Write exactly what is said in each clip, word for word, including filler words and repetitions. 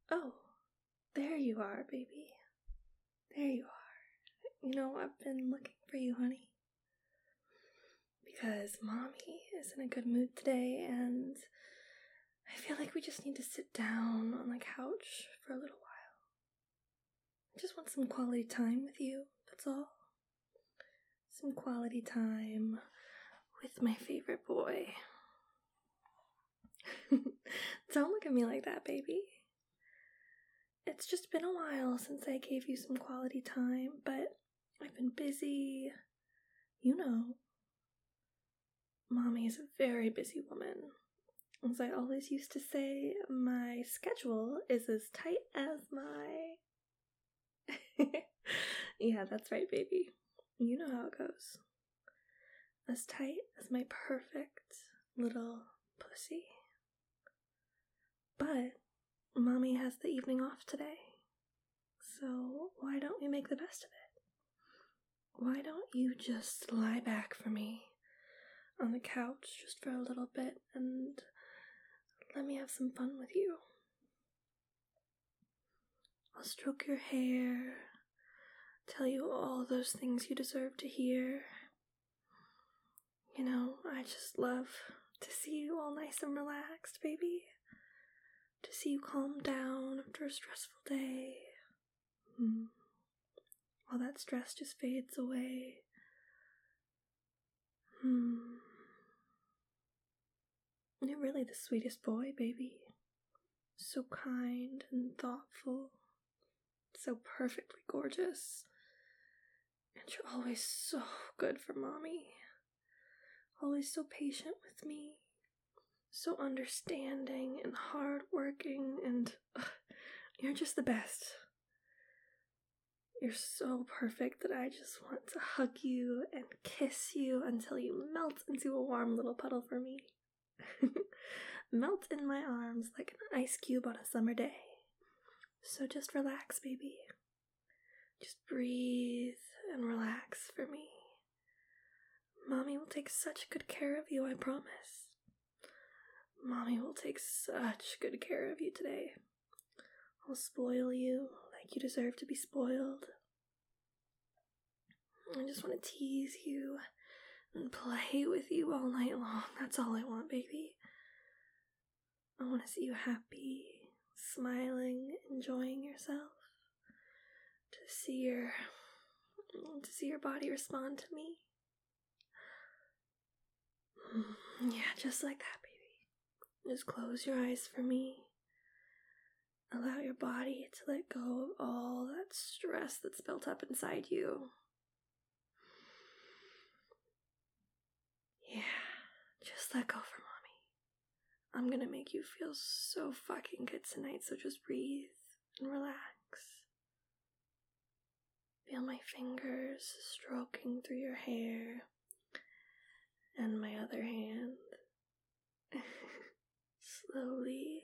Oh, there you are, baby. There you are. You know, I've been looking for you, honey. Because Mommy is in a good mood today, and I feel like we just need to sit down on the couch for a little while. I just want some quality time with you, that's all. Some quality time with my favorite boy. Don't look at me like that, baby. It's just been a while since I gave you some quality time, but I've been busy. You know, Mommy is a very busy woman. As I always used to say, my schedule is as tight as my... Yeah, that's right, baby. You know how it goes. As tight as my perfect little pussy. But Mommy has the evening off today, so why don't we make the best of it? Why don't you just lie back for me on the couch just for a little bit and let me have some fun with you? I'll stroke your hair, tell you all those things you deserve to hear. You know, I just love to see you all nice and relaxed, baby. To see you calm down after a stressful day. Hmm. All that stress just fades away. Hmm. You're really the sweetest boy, baby. So kind and thoughtful. So perfectly gorgeous. And you're always so good for Mommy. Always so patient with me. So understanding and hardworking, and ugh, you're just the best. You're so perfect that I just want to hug you and kiss you until you melt into a warm little puddle for me. Melt in my arms like an ice cube on a summer day. So just relax, baby. Just breathe and relax for me. Mommy will take such good care of you, I promise. Mommy will take such good care of you today. I'll spoil you like you deserve to be spoiled. I just want to tease you and play with you all night long. That's all I want, baby. I want to see you happy, smiling, enjoying yourself. To see your, to see your body respond to me. Yeah, just like that, baby. Just close your eyes for me. Allow your body to let go of all that stress that's built up inside you. Yeah, just let go for Mommy. I'm gonna make you feel so fucking good tonight, so just breathe and relax. Feel my fingers stroking through your hair and my other hand. Slowly,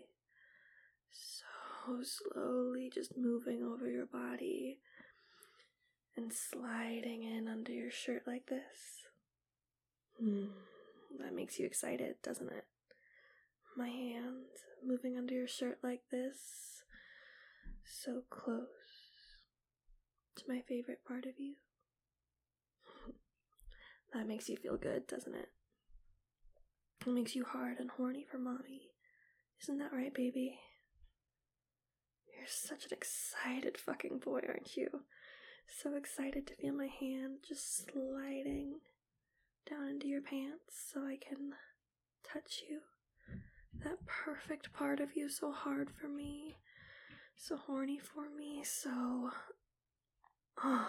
so slowly, just moving over your body and sliding in under your shirt like this. Hmm, that makes you excited, doesn't it? My hand moving under your shirt like this, so close to my favorite part of you. That makes you feel good, doesn't it? It makes you hard and horny for Mommy. Isn't that right, baby? You're such an excited fucking boy, aren't you? So excited to feel my hand just sliding down into your pants so I can touch you. That perfect part of you, so hard for me. So horny for me, so... Oh,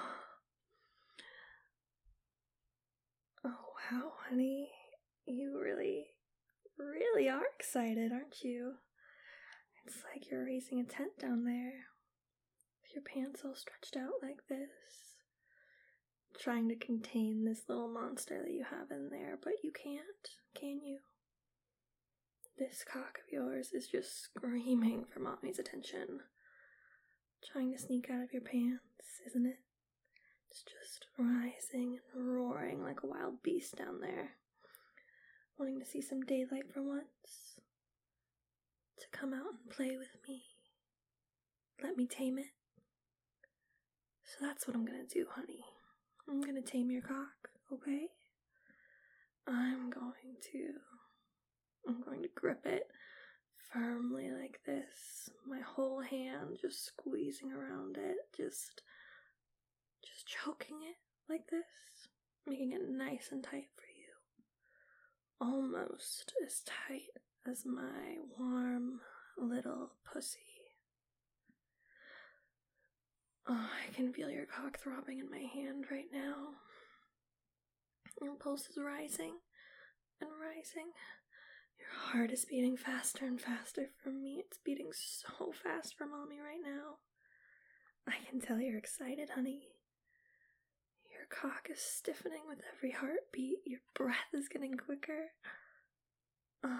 oh wow, honey. You really, really are excited, aren't you? It's like you're raising a tent down there. With your pants all stretched out like this. Trying to contain this little monster that you have in there, but you can't, can you? This cock of yours is just screaming for Mommy's attention. Trying to sneak out of your pants, isn't it? It's just rising and roaring like a wild beast down there. Wanting to see some daylight for once. To come out and play with me. let me tame it. So that's what I'm gonna do, honey. I'm gonna tame your cock, okay? I'm going to, I'm going to grip it firmly like this. My whole hand just squeezing around it, just, just choking it like this, making it nice and tight for you. Almost as tight as my warm little pussy. Oh, I can feel your cock throbbing in my hand right now. Your pulse is rising and rising. Your heart is beating faster and faster for me. It's beating so fast for mommy right now. I can tell you're excited, honey. Your cock is stiffening with every heartbeat. Your breath is getting quicker. Oh.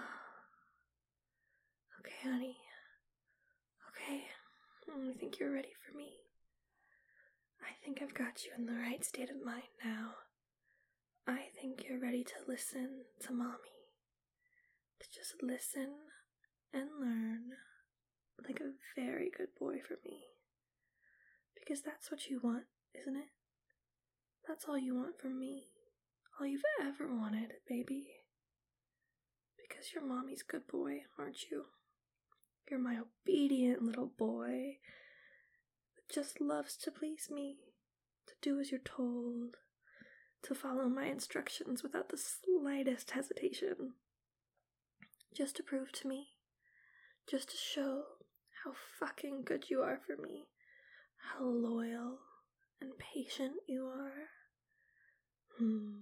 Okay, honey. Okay. I think you're ready for me. I think I've got you in the right state of mind now. I think you're ready to listen to mommy. To just listen and learn like a very good boy for me. Because that's what you want, isn't it? That's all you want from me. All you've ever wanted, baby. Because you're mommy's good boy, aren't you? You're my obedient little boy that just loves to please me, to do as you're told, to follow my instructions without the slightest hesitation. Just to prove to me, just to show how fucking good you are for me, how loyal and patient you are. Hmm.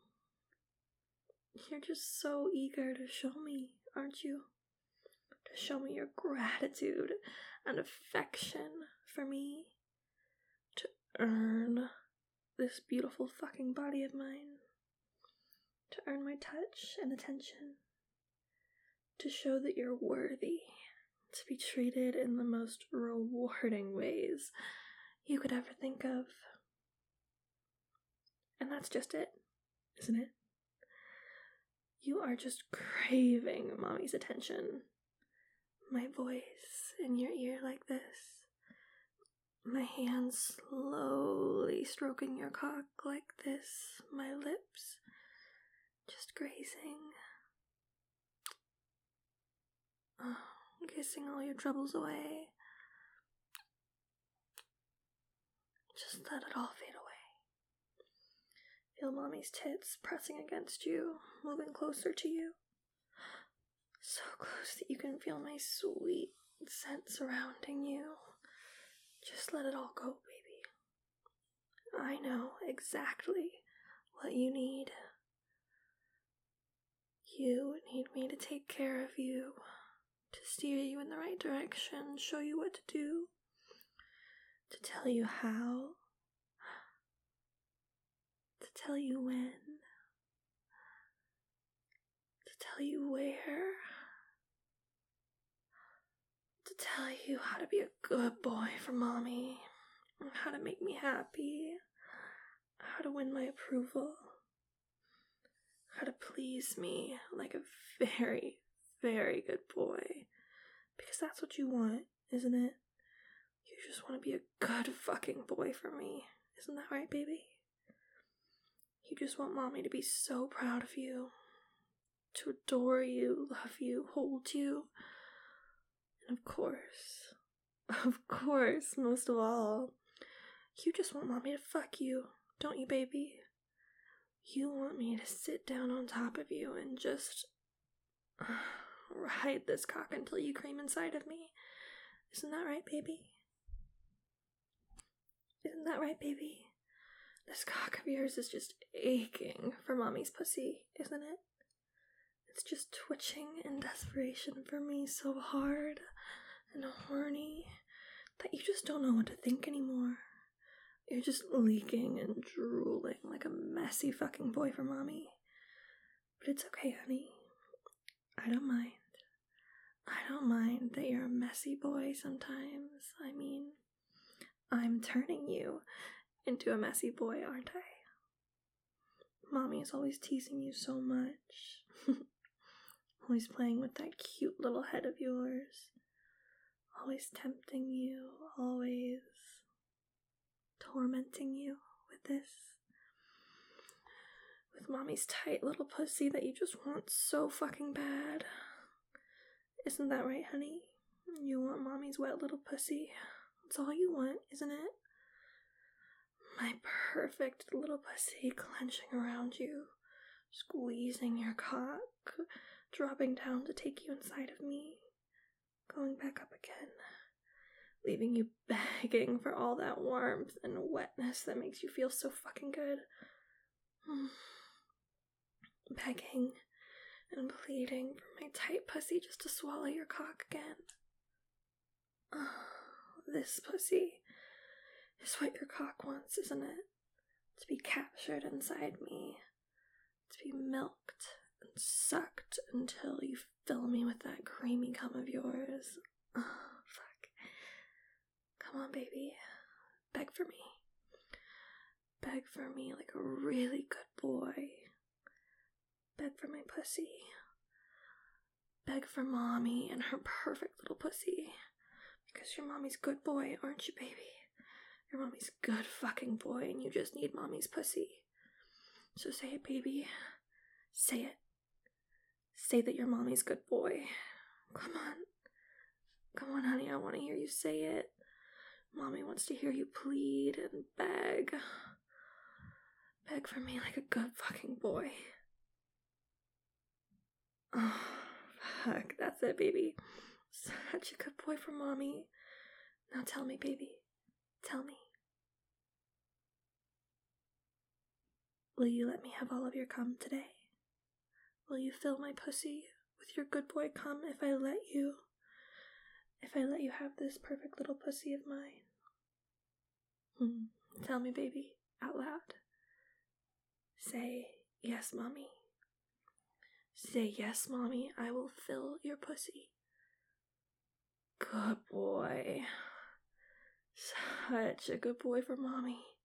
You're just so eager to show me, aren't you? To show me your gratitude and affection for me. To earn this beautiful fucking body of mine. To earn my touch and attention. To show that you're worthy to be treated in the most rewarding ways you could ever think of. And that's just it, isn't it? You are just craving mommy's attention. My voice in your ear like this. My hands slowly stroking your cock like this. My lips just grazing. Oh, kissing all your troubles away. Just let it all fade away. Feel mommy's tits pressing against you, moving closer to you. So close that you can feel my sweet scent surrounding you. Just let it all go, baby. I know exactly what you need. You need me to take care of you, to steer you in the right direction, show you what to do, to tell you how, to tell you when, to tell you where, to tell you how to be a good boy for mommy, how to make me happy, how to win my approval, how to please me like a very, very good boy. Because that's what you want, isn't it? You just want to be a good fucking boy for me. Isn't that right, baby? You just want mommy to be so proud of you, to adore you, love you, hold you. And of course, of course, most of all, you just want mommy to fuck you, don't you, baby? You want me to sit down on top of you and just uh, ride this cock until you cream inside of me. Isn't that right, baby? Isn't that right, baby? This cock of yours is just aching for mommy's pussy, isn't it? It's just twitching in desperation for me so hard and horny that you just don't know what to think anymore. You're just leaking and drooling like a messy fucking boy for mommy. But it's okay, honey. I don't mind. I don't mind that you're a messy boy sometimes. I mean, I'm turning you into a messy boy, aren't I? Mommy is always teasing you so much. Always playing with that cute little head of yours. always tempting you, always tormenting you with this. With mommy's tight little pussy that you just want so fucking bad. Isn't that right, honey? You want mommy's wet little pussy. That's all you want, isn't it? My perfect little pussy clenching around you, squeezing your cock, dropping down to take you inside of me, going back up again, leaving you begging for all that warmth and wetness that makes you feel so fucking good. Begging and pleading for my tight pussy just to swallow your cock again. Oh, this pussy is what your cock wants, isn't it? To be captured inside me, to be milked and sucked until you fill me with that creamy cum of yours. Oh, fuck. Come on, baby. Beg for me. Beg for me like a really good boy. Beg for my pussy. Beg for mommy and her perfect little pussy. Because you're mommy's good boy, aren't you, baby? You're mommy's good fucking boy and you just need mommy's pussy. So say it, baby. Say it. Say that you're mommy's good boy. Come on. Come on, honey, I want to hear you say it. Mommy wants to hear you plead and beg. Beg for me like a good fucking boy. Oh, fuck, that's it, baby. Such a good boy for mommy. Now tell me, baby. Tell me. Will you let me have all of your cum today? Will you fill my pussy with your good boy cum if I let you? If I let you have this perfect little pussy of mine? Hmm. Tell me, baby, out loud. Say, yes, mommy. Say, yes, mommy, I will fill your pussy. Good boy. Such a good boy for mommy.